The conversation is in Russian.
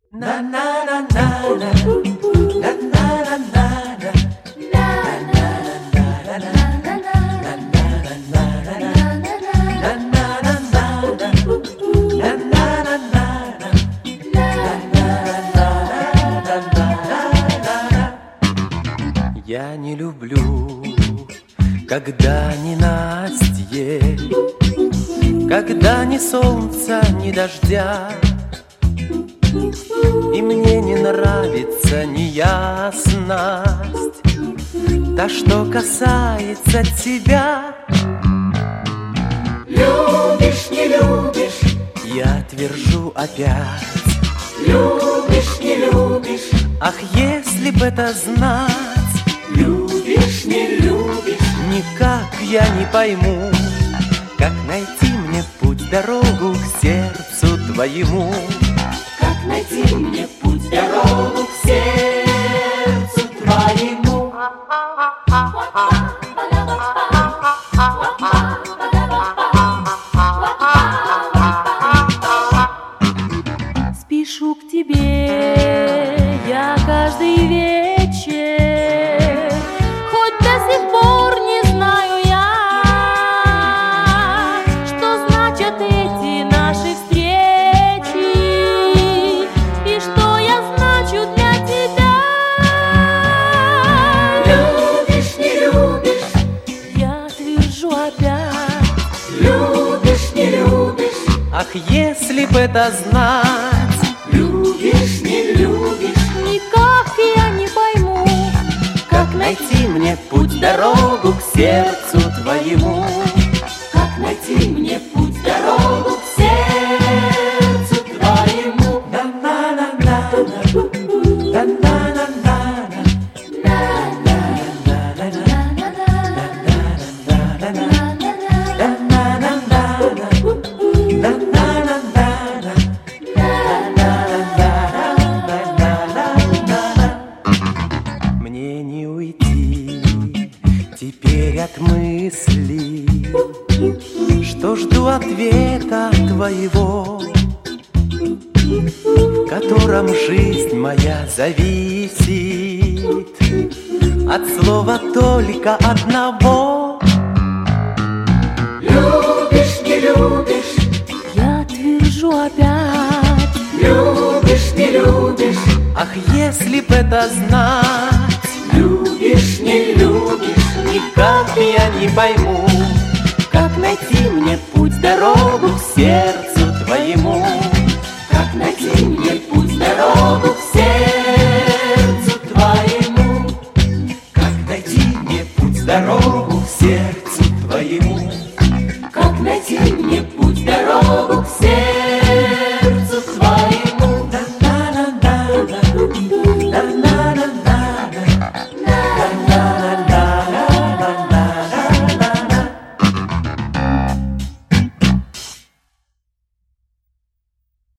Na na na na na na na na na na. Я не люблю, когда ненастье, когда ни солнца, ни дождя, и мне не нравится неясность, та, что касается тебя. Любишь, не любишь, Я твержу опять. любишь, не любишь, Ах, если б это знать, любишь, не любишь, никак я не пойму, как найти мне путь, дорогу к сердцу твоему. как найти мне путь, дорогу к сердцу твоему. Спешу к тебе я каждый вечер, хоть до сих пор не знаю я, что значат эти наши встречи и что я значу для тебя. Любишь, не любишь, Я твержу опять. любишь, не любишь, Ах, если б это знать, любишь, не любишь, Никак я не пойму, как найти мне путь, дорогу к сердцу твоему. как найти мне путь, дорогу к сердцу твоему. Мне не уйти теперь от мысли, что жду ответа твоего, в котором жизнь моя зависит от слова только одного. Любишь, не любишь, Я твержу опять. любишь, не любишь, Ах, если б это знать, любишь, не любишь, никак я не пойму, как найти мне путь, дорогу к сердцу твоему. как найти мне путь, дорогу к сердцу твоему. Как найти мне путь, дорогу